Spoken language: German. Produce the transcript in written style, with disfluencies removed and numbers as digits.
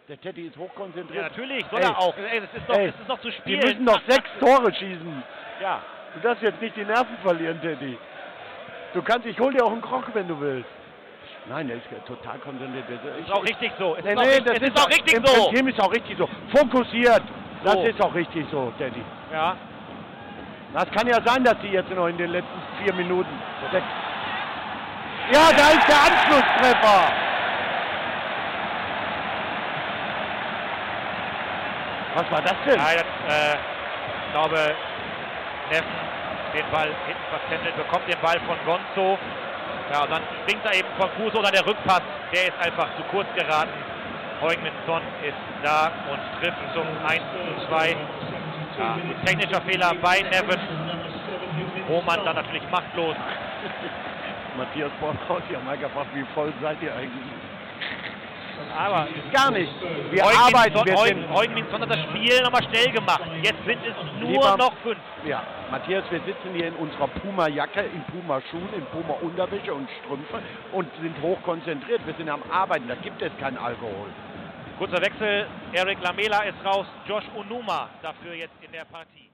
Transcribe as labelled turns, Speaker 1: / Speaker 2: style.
Speaker 1: Der Teddy ist hochkonzentriert.
Speaker 2: Ja, natürlich, soll er auch. Ey, das ist doch zu spielen.
Speaker 1: Wir müssen noch 6 Tore schießen. Ja. Du darfst jetzt nicht die Nerven verlieren, Teddy. Ich hol dir auch einen Krog, wenn du willst. Nein, der ist total konzentriert.
Speaker 2: Das ist auch richtig so.
Speaker 1: Das ist auch richtig so. Im Team ist auch richtig so. Fokussiert. Das ist auch richtig so, Teddy.
Speaker 2: Ja.
Speaker 1: Das kann ja sein, dass die jetzt noch in den letzten 4 Minuten... Ja, da ist der Anschlusstreffer. Was war das denn?
Speaker 2: Ja, jetzt, ich glaube, Neffen den Ball hinten vertändelt, bekommt den Ball von Gonzo. Ja, und dann springt er eben von Fuß oder der Rückpass, der ist einfach zu kurz geraten. Heung-min Son ist da und trifft zum 1:2. Ja, technischer Fehler bei Neven. Roman dann natürlich machtlos.
Speaker 1: Matthias Bornhaus, ja mal gefragt, wie voll seid ihr eigentlich?
Speaker 2: Aber
Speaker 1: gar nicht. Wir arbeiten.
Speaker 2: Heung-min Son hat das Spiel nochmal schnell gemacht. Jetzt sind es nur noch 5.
Speaker 1: Ja, Matthias, wir sitzen hier in unserer Puma-Jacke, in Puma-Schuhen, in Puma-Unterwäsche und Strümpfe und sind hochkonzentriert. Wir sind am Arbeiten, da gibt es keinen Alkohol.
Speaker 2: Kurzer Wechsel, Eric Lamela ist raus, Josh Onuma dafür jetzt in der Partie.